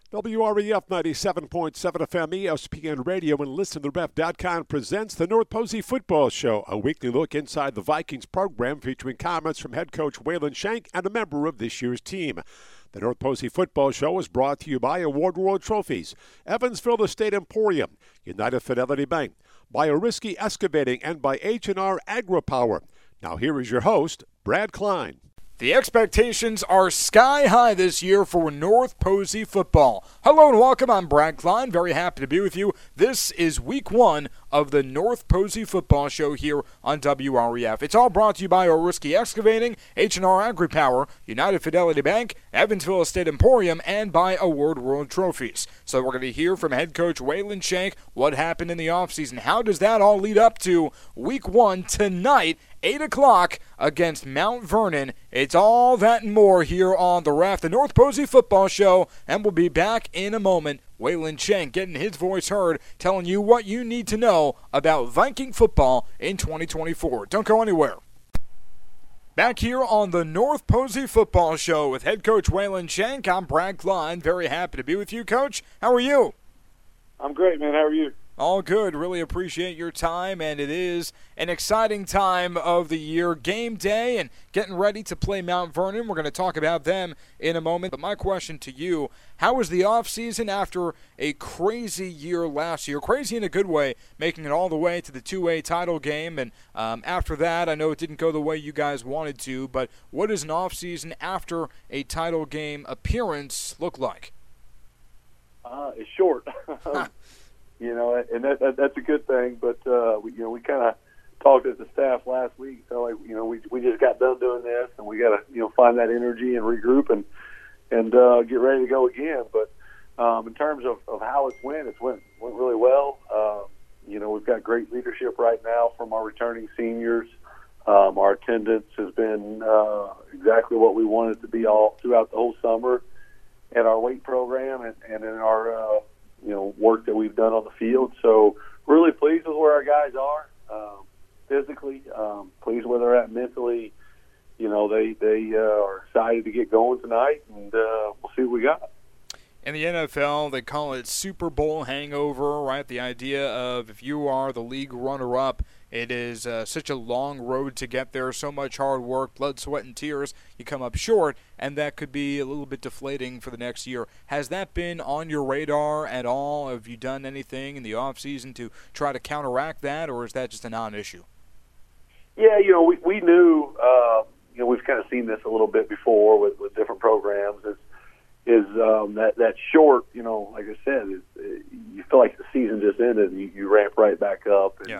WREF 97.7 FM, ESPN Radio, and ListenToTheRef.com presents the North Posey Football Show, a weekly look inside the Vikings program featuring comments from head coach Waylon Shank and a member of this year's team. The North Posey Football Show is brought to you by Award World Trophies, Evansville Estate Emporium, United Fidelity Bank, by Oriski Excavating, and by H&R AgriPower. Now here is your host, Brad Klein. The expectations are sky high this year for North Posey football. Hello and welcome. I'm Brad Klein. Very happy to be with you. This is week one of the North Posey football show here on WREF. It's all brought to you by Oriski Excavating, H&R AgriPower, United Fidelity Bank, Evansville Estate Emporium, and by Award World Trophies. So we're going to hear from head coach Waylon Shank what happened in the offseason. How does that all lead up to week one tonight, 8 o'clock against Mount Vernon? It's all that and more here on the Ref, the North Posey Football Show, and we'll be back in a moment. Waylon Shank getting his voice heard, telling you what you need to know about Viking football in 2024. Don't go anywhere. Back here on the North Posey Football Show with head coach Waylon Shank, I'm Brad Klein. Very happy to be with you, Coach. How are you? I'm great, man. How are you? All good. Really appreciate your time, and it is an exciting time of the year. Game day and getting ready to play Mount Vernon. We're going to talk about them in a moment. But my question to you, how was the offseason after a crazy year last year? Crazy in a good way, making it all the way to the 2A title game. And after that, I know it didn't go the way you guys wanted to, but what does an offseason after a title game appearance look like? It's short. You know, and that's a good thing. But we kind of talked as a staff last week. So we just got done doing this, and we got to find that energy and regroup and get ready to go again. But in terms of how it went really well. We've got great leadership right now from our returning seniors. Our attendance has been exactly what we wanted it to be all throughout the whole summer, and our weight program and in our work that we've done on the field. So really pleased with where our guys are physically, pleased where they're at mentally. They are excited to get going tonight, and we'll see what we got. In the NFL, they call it Super Bowl hangover, right? The idea of if you are the league runner-up, it is such a long road to get there, so much hard work, blood, sweat, and tears. You come up short, and that could be a little bit deflating for the next year. Has that been on your radar at all? Have you done anything in the offseason to try to counteract that, or is that just a non-issue? Yeah, we knew, we've kind of seen this a little bit before with different programs. Is that short, like I said, you feel like the season just ended and you ramp right back up. And, yeah.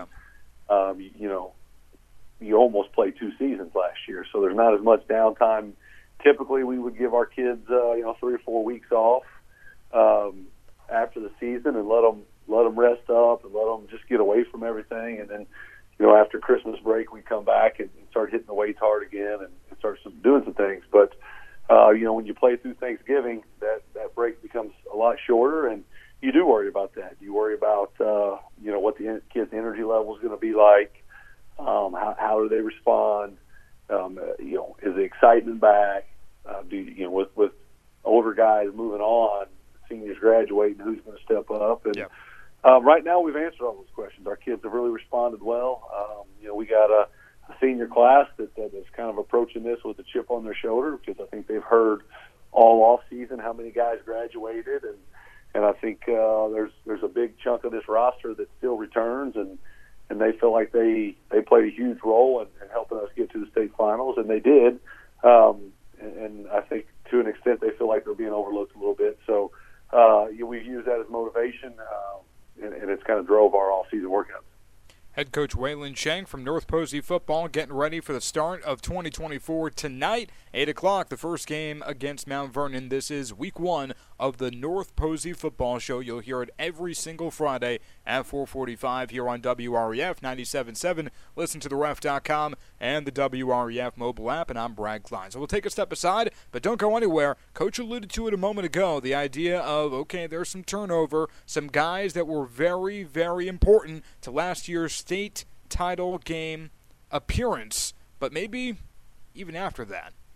You almost played 2 seasons last year, so there's not as much downtime. Typically, we would give our kids, 3 or 4 weeks off after the season and let them rest up and let them just get away from everything. And then, after Christmas break, we come back and start hitting the weights hard again and start doing some things. But when you play through Thanksgiving, that break becomes a lot shorter, and you do worry about that. You worry about what the kids' energy level is going to be like. How do they respond? Is the excitement back? With older guys moving on, seniors graduating, who's going to step up? And right now, we've answered all those questions. Our kids have really responded well. We got a senior class that is kind of approaching this with a chip on their shoulder because I think they've heard all off season how many guys graduated, and I think there's a big chunk of this roster that still returns, and they feel like they played a huge role in helping us get to the state finals, and they did. And I think to an extent they feel like they're being overlooked a little bit. So we've used that as motivation, and it's kind of drove our off-season workouts. Head coach Waylon Shank from North Posey football getting ready for the start of 2024 tonight, 8 o'clock, the first game against Mount Vernon. This is week one of the North Posey football show. You'll hear it every single Friday at 4:45 here on WREF 97.7. Listen to theref.com and the WREF mobile app, and I'm Brad Klein. So we'll take a step aside, but don't go anywhere. Coach alluded to it a moment ago, the idea of, okay, there's some turnover, some guys that were very, very important to last year's state title game appearance, but maybe even after that.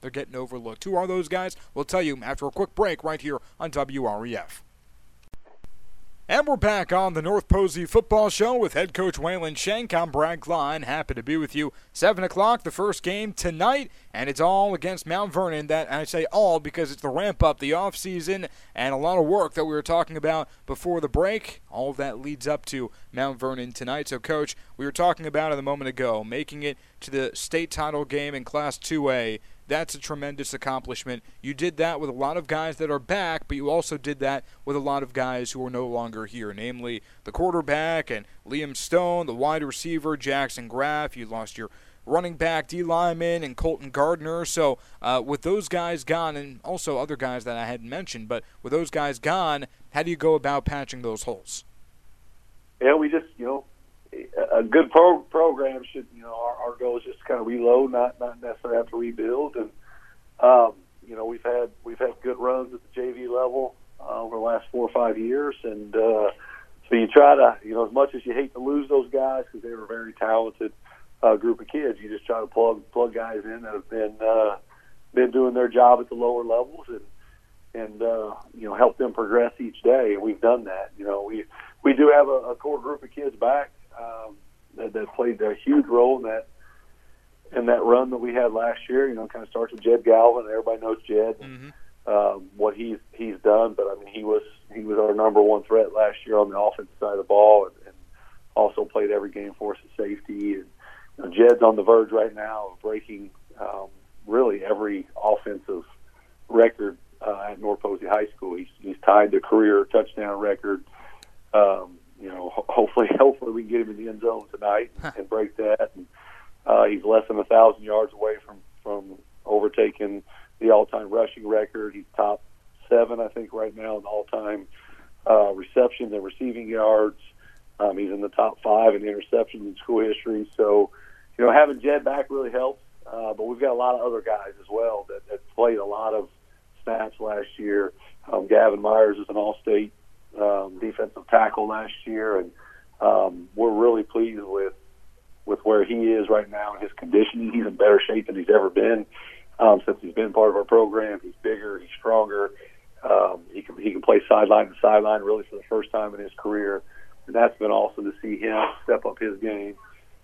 they're getting overlooked. Who are those guys? We'll tell you after a quick break right here on WREF. And we're back on the North Posey Football Show with head coach Waylon Shank. I'm Brad Klein. Happy to be with you. 7 o'clock, the first game tonight, and it's all against Mount Vernon. That I say all because it's the ramp-up, the off-season, and a lot of work that we were talking about before the break. All of that leads up to Mount Vernon tonight. So, Coach, we were talking about it a moment ago, making it to the state title game in Class 2A. That's a tremendous accomplishment. You did that with a lot of guys that are back, but you also did that with a lot of guys who are no longer here, namely the quarterback and Liam Stone, the wide receiver Jackson Graff. You lost your running back D. Lyman and Colton Gardner. So with those guys gone, and also other guys that I hadn't mentioned, but with those guys gone, how do you go about patching those holes? Yeah, we just, a good program should, our goal is just to kind of reload, not necessarily have to rebuild. And we've had good runs at the JV level over the last 4 or 5 years, and so you try to, as much as you hate to lose those guys because they were a very talented group of kids, you just try to plug guys in that have been doing their job at the lower levels and help them progress each day. And we've done that. We do have a core group of kids back that played a huge role in that run that we had last year. Kind of starts with Jed Galvin. Everybody knows Jed, what he's done. But I mean, he was our number one threat last year on the offensive side of the ball, and also played every game for us at safety. And Jed's on the verge right now of breaking really every offensive record at North Posey High School. He's tied the career touchdown record. Hopefully we can get him in the end zone tonight and break that. And he's less than 1,000 yards away from overtaking the all-time rushing record. He's top 7, I think, right now in all-time receptions and receiving yards. He's in the top 5 in interceptions in school history. So, having Jed back really helps. But we've got a lot of other guys as well that played a lot of snaps last year. Gavin Myers is an all-state defensive tackle last year, and we're really pleased with where he is right now and his conditioning. He's in better shape than he's ever been since he's been part of our program. He's bigger, he's stronger. He can play sideline to sideline really for the first time in his career, and that's been awesome to see him step up his game.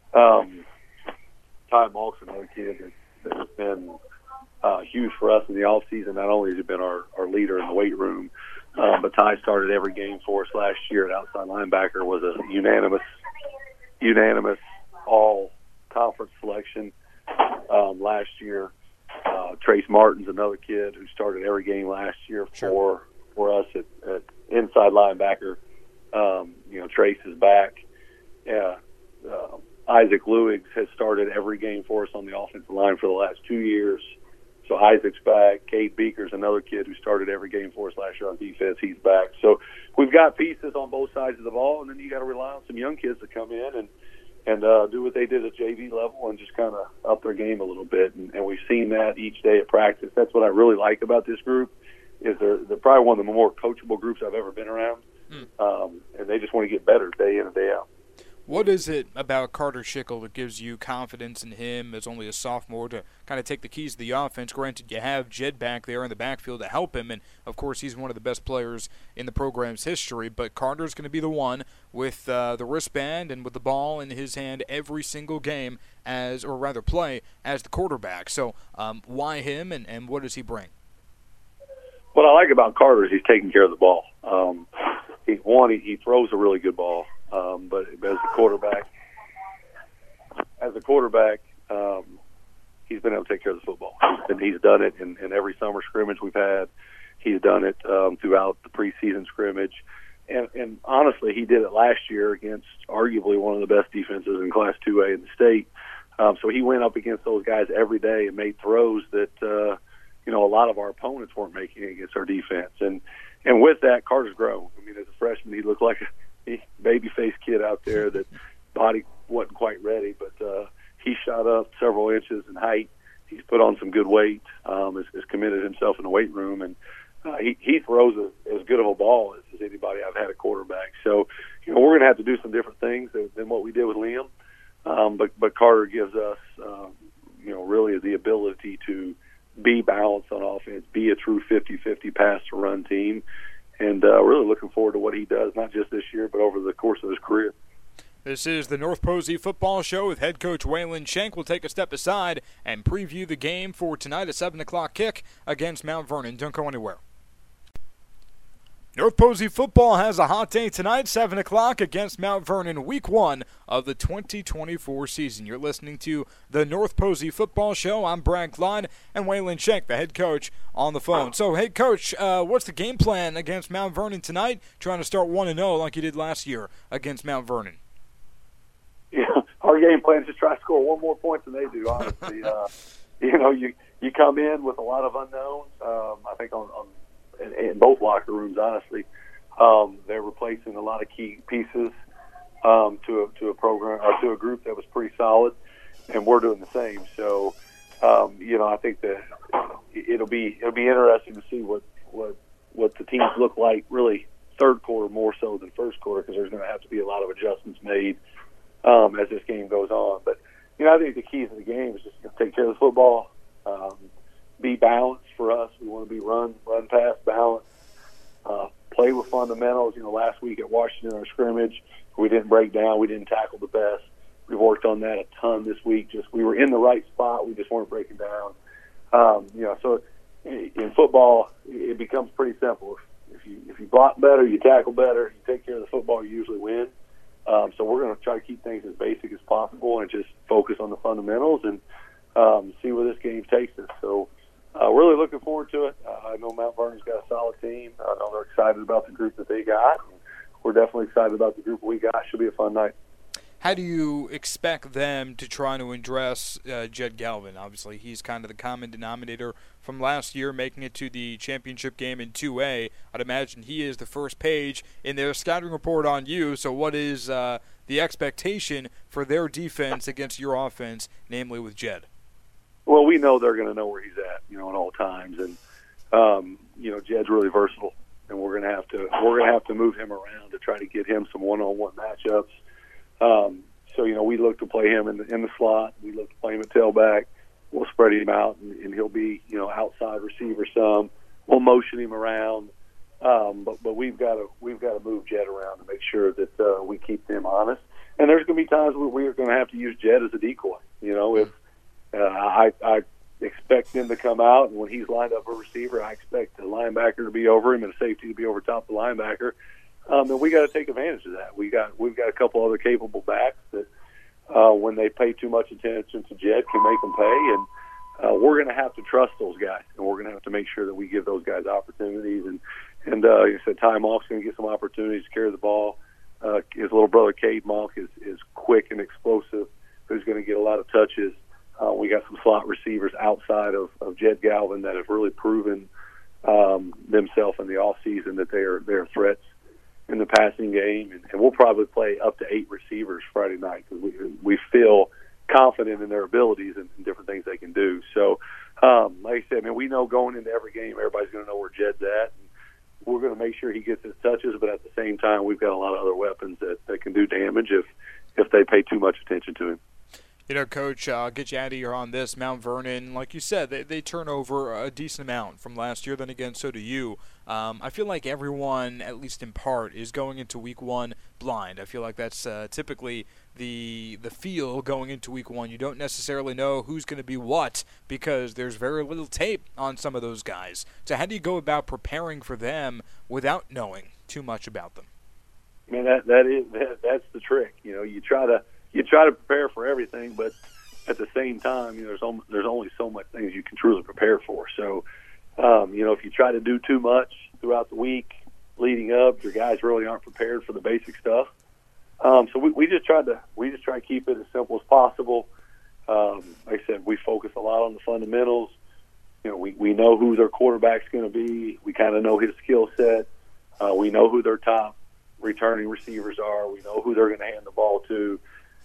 Ty Malk's another kid that has been huge for us in the off season. Not only has he been our leader in the weight room, but Ty started every game for us last year at outside linebacker, was a unanimous all-conference selection last year. Trace Martin's another kid who started every game last year for us at inside linebacker. Trace is back. Isaac Lewis has started every game for us on the offensive line for the last 2 years. So Isaac's back. Cade Beaker's another kid who started every game for us last year on defense. He's back. So we've got pieces on both sides of the ball, and then you got to rely on some young kids to come in and do what they did at JV level and just kind of up their game a little bit. And we've seen that each day at practice. That's what I really like about this group is they're probably one of the more coachable groups I've ever been around, and they just want to get better day in and day out. What is it about Carter Schickel that gives you confidence in him as only a sophomore to kind of take the keys to the offense? Granted, you have Jed back there in the backfield to help him, and, of course, he's one of the best players in the program's history, but Carter's going to be the one with the wristband and with the ball in his hand every single game play as the quarterback. So why him, and what does he bring? What I like about Carter is he's taking care of the ball. He throws a really good ball. But as a quarterback, he's been able to take care of the football. And he's done it in every summer scrimmage we've had. He's done it throughout the preseason scrimmage. And honestly, he did it last year against arguably one of the best defenses in Class 2A in the state. So he went up against those guys every day and made throws that, a lot of our opponents weren't making against our defense. And with that, Carter's grown. I mean, as a freshman, he looked like a baby-faced kid out there that body wasn't quite ready, but he shot up several inches in height. He's put on some good weight, has committed himself in the weight room, and he throws as good of a ball as anybody I've had at quarterback. So, we're going to have to do some different things than what we did with Liam, but Carter gives us, really the ability to be balanced on offense, be a true 50-50 pass-to-run team, and really looking forward to what he does, not just this year, but over the course of his career. This is the North Posey Football Show with head coach Waylon Shank. We'll take a step aside and preview the game for tonight, a 7 o'clock kick against Mount Vernon. Don't go anywhere. North Posey football has a hot day tonight, 7 o'clock against Mount Vernon, week 1 of the 2024 season. You're listening to the North Posey Football Show. I'm Brad Klein and Waylon Shank, the head coach, on the phone. So, hey, Coach, what's the game plan against Mount Vernon tonight? Trying to start 1-0 like you did last year against Mount Vernon. Yeah, our game plan is just try to score one more point than they do, honestly. You come in with a lot of unknowns. I think in both locker rooms, honestly, they're replacing a lot of key pieces to a program or to a group that was pretty solid, and we're doing the same. So, I think that it'll be interesting to see what the teams look like, really third quarter more so than first quarter, because there's going to have to be a lot of adjustments made as this game goes on. But I think the keys of the game is just take care of the football. Be balanced for us. We want to be run pass balanced. Play with fundamentals. Last week at Washington, our scrimmage, we didn't break down. We didn't tackle the best. We've worked on that a ton this week. We were in the right spot. We just weren't breaking down. So in football, it becomes pretty simple. If you block better, you tackle better, you take care of the football, you usually win. So we're going to try to keep things as basic as possible and just focus on the fundamentals and see where this game takes us. So really looking forward to it. I know Mount Vernon's got a solid team. I know they're excited about the group that they got. We're definitely excited about the group we got. Should be a fun night. How do you expect them to try to address Jed Galvin? Obviously, he's kind of the common denominator from last year, making it to the championship game in 2A. I'd imagine he is the first page in their scouting report on you. So what is the expectation for their defense against your offense, namely with Jed? Well, we know they're going to know where he's at, at all times, and Jed's really versatile, and we're going to have to move him around to try to get him some one-on-one matchups. So we look to play him in the slot. We look to play him at tailback. We'll spread him out, and he'll be outside receiver some. We'll motion him around, but we've got to move Jed around to make sure that we keep them honest. And there's going to be times where we're going to have to use Jed as a decoy. If I expect him to come out, and when he's lined up a receiver, I expect the linebacker to be over him and a safety to be over top the linebacker. And we got to take advantage of that. We've got a couple other capable backs that, when they pay too much attention to Jed, can make them pay. And we're going to have to trust those guys, and we're going to have to make sure that we give those guys opportunities. And like I said, Ty Monk's going to get some opportunities to carry the ball. His little brother Cade Monk is quick and explosive, who's going to get a lot of touches. We got some slot receivers outside of Jed Galvin that have really proven themselves in the offseason that they are threats in the passing game, and we'll probably play up to 8 receivers Friday night because we feel confident in their abilities and different things they can do. So, like I said, we know going into every game, everybody's going to know where Jed's at. And we're going to make sure he gets his touches, but at the same time, we've got a lot of other weapons that can do damage if they pay too much attention to him. Coach, I'll get you out of here on this. Mount Vernon, like you said, they turn over a decent amount from last year. Then again, so do you. I feel like everyone, at least in part, is going into week 1 blind. I feel like that's typically the feel going into week 1. You don't necessarily know who's going to be what because there's very little tape on some of those guys. So how do you go about preparing for them without knowing too much about them? Man, that's the trick. You try to prepare for everything, but at the same time, there's only so much things you can truly prepare for. So, if you try to do too much throughout the week leading up, your guys really aren't prepared for the basic stuff. So we just try to keep it as simple as possible. Like I said, we focus a lot on the fundamentals. We know who their quarterback's going to be. We kind of know his skill set. We know who their top returning receivers are. We know who they're going to hand the ball to.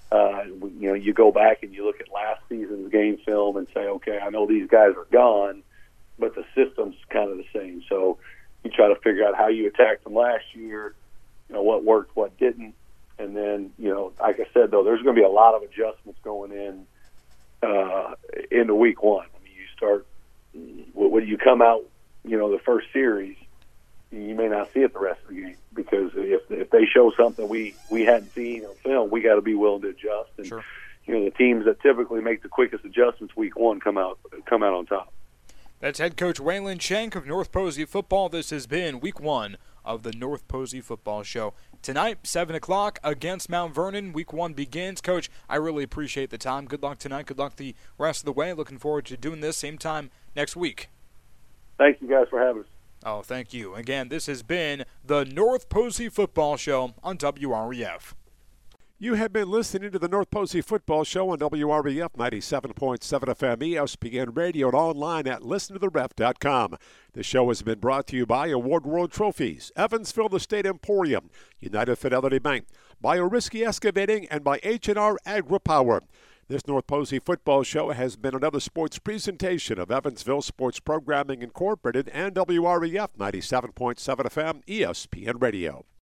You go back and you look at last season's game film and say, okay, I know these guys are gone, but the system's kind of the same. So you try to figure out how you attacked them last year, what worked, what didn't. And then, like I said, though, there's going to be a lot of adjustments going into week 1. You start when you come out, the first series, you may not see it the rest of the game, because if they show something we hadn't seen on film, we got to be willing to adjust. And Sure. The teams that typically make the quickest adjustments week one come out on top. That's head coach Waylon Shank of North Posey football. This has been week one of the North Posey football show. Tonight, 7 o'clock against Mount Vernon. Week one begins. Coach, I really appreciate the time. Good luck tonight. Good luck the rest of the way. Looking forward to doing this same time next week. Thank you guys for having us. Oh, thank you. Again, this has been the North Posey football show on WREF. You have been listening to the North Posey Football Show on WREF 97.7 FM, ESPN Radio, and online at listentoTheRef.com. The show has been brought to you by Award World Trophies, Evansville Estate Emporium, United Fidelity Bank, BioRisky Excavating, and by H&R Agri-Power. This North Posey Football Show has been another sports presentation of Evansville Sports Programming Incorporated and WREF 97.7 FM, ESPN Radio.